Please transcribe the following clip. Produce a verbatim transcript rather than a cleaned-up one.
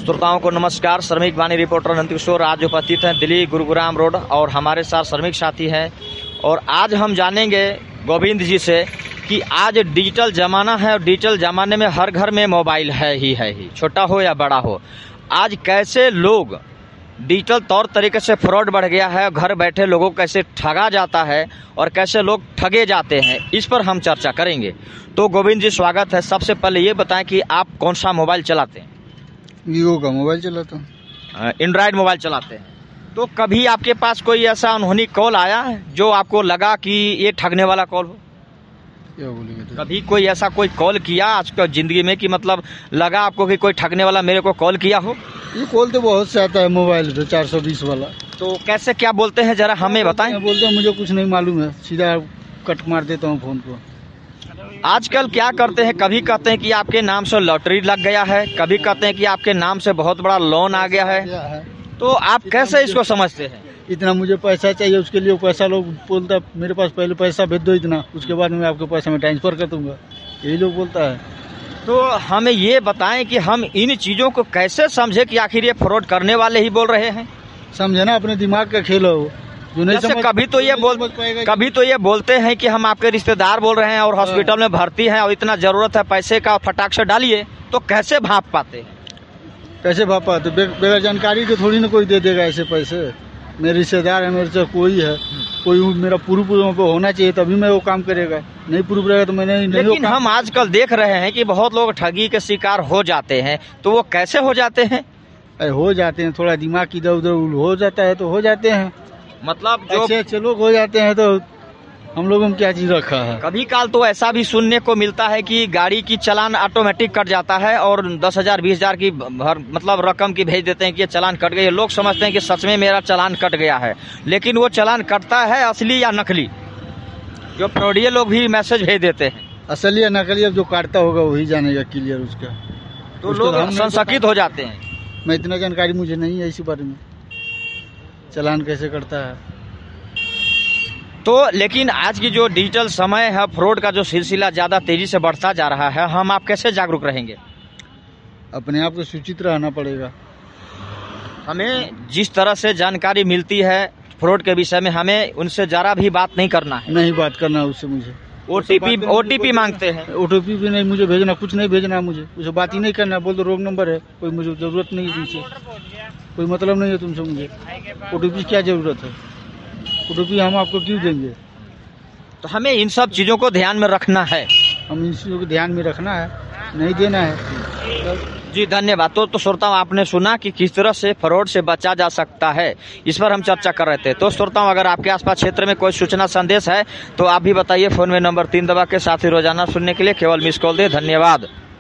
श्रोताओं को नमस्कार। श्रमिक वाणी रिपोर्टर अनंत किशोर आज उपस्थित हैं दिल्ली गुरुग्राम रोड और हमारे साथ श्रमिक साथी हैं और आज हम जानेंगे गोविंद जी से कि आज डिजिटल ज़माना है और डिजिटल ज़माने में हर घर में मोबाइल है ही है ही, छोटा हो या बड़ा हो। आज कैसे लोग डिजिटल तौर तरीके से फ्रॉड बढ़ गया है, घर बैठे लोगों को कैसे ठगा जाता है और कैसे लोग ठगे जाते हैं, इस पर हम चर्चा करेंगे। तो गोविंद जी स्वागत है। सबसे पहले ये बताएं कि आप कौन सा मोबाइल चलाते हैं? वीवो का मोबाइल चलाता हूँ। एंड्रॉयड मोबाइल चलाते हैं। तो कभी आपके पास कोई ऐसा अनहोनी कॉल आया है जो आपको लगा कि ये ठगने वाला कॉल हो? क्या बोलेंगे तो? कभी कोई ऐसा कोई कॉल किया आज का जिंदगी में कि मतलब लगा आपको कि कोई ठगने वाला मेरे को कॉल किया हो? ये कॉल तो बहुत से आता है मोबाइल पे, चार सौ बीस वाला। तो कैसे क्या बोलते हैं जरा हमें बताएं। बोलते हैं मुझे कुछ नहीं मालूम है, सीधा कट मार देता हूँ फोन को। आजकल क्या करते हैं, कभी कहते हैं कि आपके नाम से लॉटरी लग गया है, कभी कहते हैं कि आपके नाम से बहुत बड़ा लोन आ गया है। तो आप कैसे इसको समझते हैं? इतना मुझे पैसा चाहिए, उसके लिए पैसा लोग बोलता है मेरे पास पहले पैसा भेज दो इतना, उसके बाद मैं आपके पैसा में ट्रांसफर कर दूंगा, यही लोग बोलता है। तो हमें ये बताएं कि हम इन चीजों को कैसे समझे कि आखिर ये फ्रॉड करने वाले ही बोल रहे हैं? समझे ना, अपने दिमाग का खेल है वो। जो नहीं समझ, कभी तो ये बोल कभी तो ये बोलते हैं कि हम आपके रिश्तेदार बोल रहे हैं और हॉस्पिटल में भर्ती हैं और इतना जरूरत है पैसे का, फटाक से डालिए। तो कैसे भाप पाते हैं? कैसे भाप पाते? बगैर जानकारी के थोड़ी ना कोई दे देगा ऐसे पैसे। मेरे रिश्तेदार है, मेरे से कोई है, कोई मेरा प्रूफ पे होना चाहिए तभी मैं वो काम करेगा, नहीं प्रूफ रहेगा तो मैंने नहीं। लेकिन हम आजकल देख रहे हैं कि बहुत लोग ठगी के शिकार हो जाते हैं। तो वो कैसे हो जाते हैं? हो जाते हैं, थोड़ा दिमाग इधर उधर हो जाता है तो हो जाते हैं। मतलब जो अच्छे अच्छे लोग हो जाते हैं तो हम लोगों में क्या चीज रखा है। कभी काल तो ऐसा भी सुनने को मिलता है कि गाड़ी की चालान ऑटोमेटिक कट जाता है और दस हजार बीस हजार की भर मतलब रकम की भेज देते हैं कि ये चालान कट गई। लोग समझते हैं कि सच में मेरा चालान कट गया है, लेकिन वो चालान कटता है असली या नकली? जो फ्रॉडिये लोग भी मैसेज भेज देते हैं। असली या नकली अब जो काटता होगा वही जानेगा क्लियर उसका। तो लोग संशकित हो जाते हैं। मैं इतना जानकारी मुझे नहीं है इसी बारे में, चालान कैसे करता है। तो लेकिन आज की जो डिजिटल समय है, फ्रॉड का जो सिलसिला ज्यादा तेजी से बढ़ता जा रहा है, हम आप कैसे जागरूक रहेंगे? अपने आप को सूचित रहना पड़ेगा। हमें जिस तरह से जानकारी मिलती है फ्रॉड के विषय में, हमें उनसे जरा भी बात नहीं करना है। नहीं बात करना है उससे। मुझे ओटीपी ओटीपी मांगते हैं। ओटीपी भी नहीं मुझे भेजना, कुछ नहीं भेजना है मुझे, मुझे बात ही नहीं करना। बोल दो रोग नंबर है, कोई मुझे जरूरत नहीं है तुमसे, कोई मतलब नहीं है तुमसे मुझे। ओटीपी क्या जरूरत है? ओटीपी हम आपको क्यों देंगे? तो हमें इन सब चीजों को ध्यान में रखना है। हम इन चीजों को ध्यान में रखना है, नहीं देना है। जी धन्यवाद। तो, तो श्रोताओं आपने सुना कि किस तरह से फ्रॉड से बचा जा सकता है, इस पर हम चर्चा कर रहे थे। तो श्रोताओं अगर आपके आसपास क्षेत्र में कोई सूचना संदेश है तो आप भी बताइए। फोन में नंबर तीन दबा के साथ ही रोजाना सुनने के लिए केवल मिस कॉल दे। धन्यवाद।